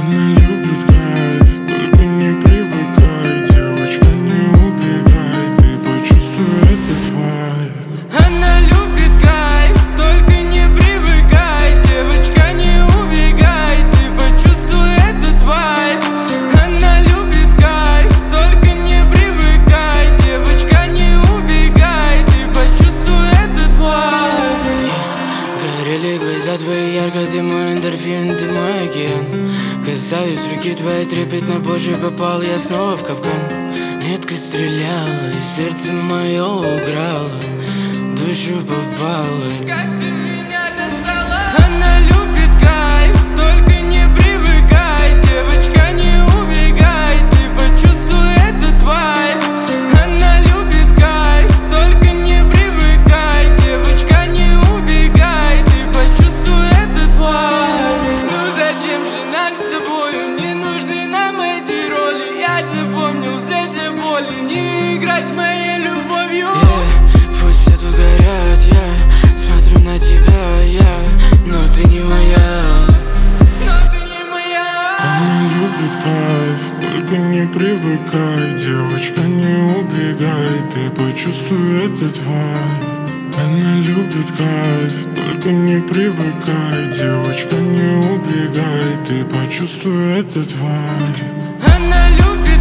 Она любит кайф, только не привыкай. Девочка, не убегай, ты почувствуй этот вайб. Она любит кайф, только не привыкай. Девочка, не убегай, ты почувствуй этот вайб. Она любит кайф, только не привыкай. Девочка, не убегай, ты почувствуй этот вайб. Горели глаза твои ярко, ты мой эндорфин, ты мой океан. Касаюсь руки твоей трепетно, позже попал я снова в капкан. Метка стреляла, и сердце мое уграло, душу попало. Как ты меня достала? Она любит кайф, только не привыкай. Девочка, не убегай, ты почувствуй этот вайб. Она любит кайф, только не привыкай. Девочка, не убегай, ты почувствуй этот вайб. Ну зачем же нам с тобою? Не нужны нам эти роли. Я запомнил все те боли. Не играть с моей любовью. Пусть все тут горят, я смотрю на тебя, но ты не моя. Но ты не моя. Она любит кайф, только не привыкай. Девочка, не убегай, ты почувствуй этот вайб. Она любит кайф, только не привыкай. Девочка, не убегай, ты почувствуй этот вайб. Она любит